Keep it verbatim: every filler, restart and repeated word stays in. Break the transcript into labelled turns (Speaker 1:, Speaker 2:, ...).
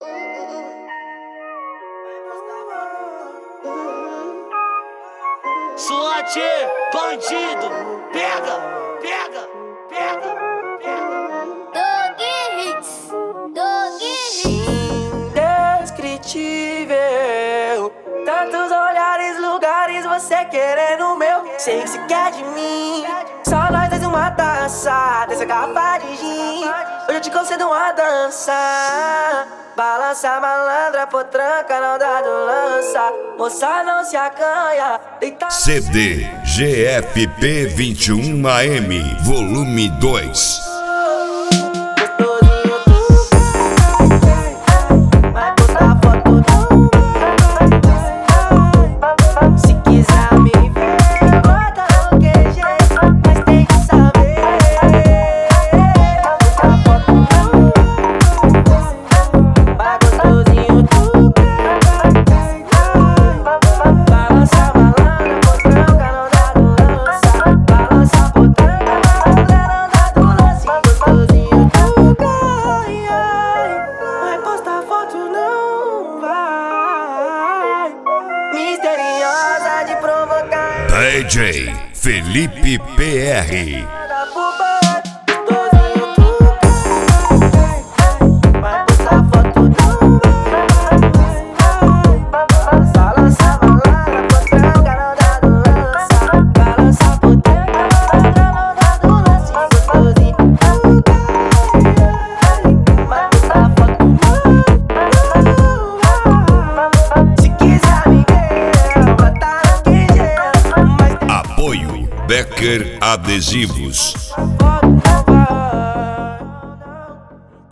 Speaker 1: SWAT, bandido, pega, pega, pega, pega.
Speaker 2: Dog Hits, Dog Hits.
Speaker 3: Indescritível, tantos olhares, lugares, você querendo o meu. Sei que se quer de mim. Só nós dois uma taça dessa garrafa de gin. Hoje eu te concedo uma dança. Balança malandra, potranca, não dá do lança. Moça não se acanha.
Speaker 4: C D G F P vinte e um A M Volume dois. D J Felipe P R. Becker Adesivos.